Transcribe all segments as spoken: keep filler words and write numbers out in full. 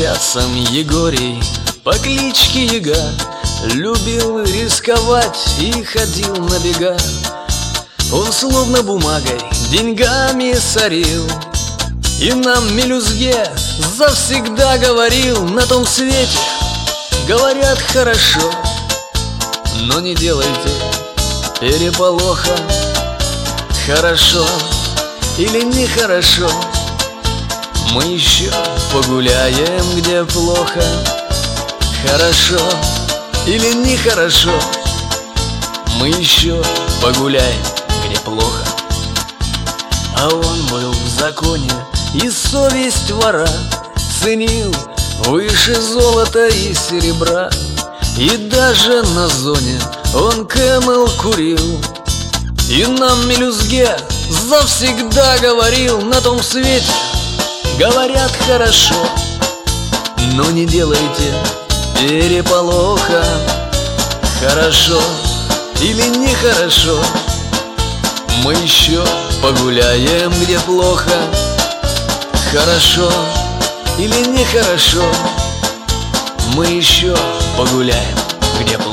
часом Егорий по кличке Яга любил рисковать и ходил на бега. Он словно бумагой деньгами сорил, и нам мелюзге завсегда говорил: на том свете говорят хорошо, но не делайте переполоха. Хорошо или нехорошо, мы еще погуляем, где плохо. Хорошо или нехорошо, мы еще погуляем, где плохо. А он был в законе и совесть вора ценил выше золота и серебра. И даже на зоне он Кэмэл курил, и нам мелюзге завсегда говорил: на том свете говорят хорошо, но не делайте переполоха. Хорошо или нехорошо, мы еще погуляем, где плохо. Хорошо или нехорошо, мы еще погуляем, где плохо.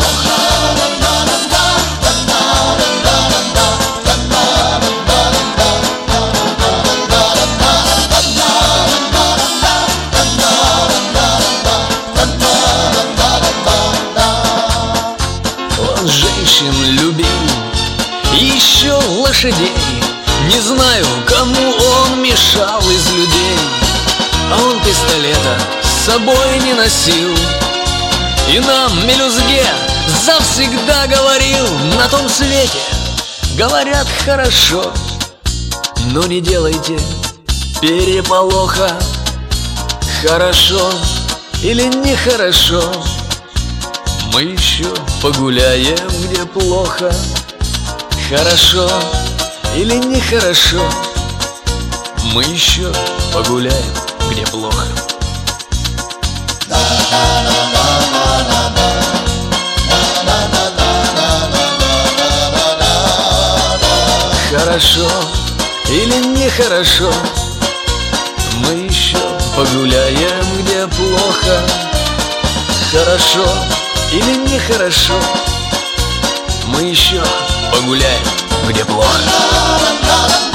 Он женщин любил и еще лошадей. Не знаю, кому он мешал из людей. А он пистолета с собой не носил, и нам мелюзге завсегда говорил: на том свете говорят хорошо, но не делайте переполоха. Хорошо или нехорошо, мы еще погуляем, где плохо. Хорошо или нехорошо, мы еще погуляем, где плохо. Хорошо или нехорошо, мы еще погуляем, где плохо. Хорошо или нехорошо, мы еще погуляем, где плохо.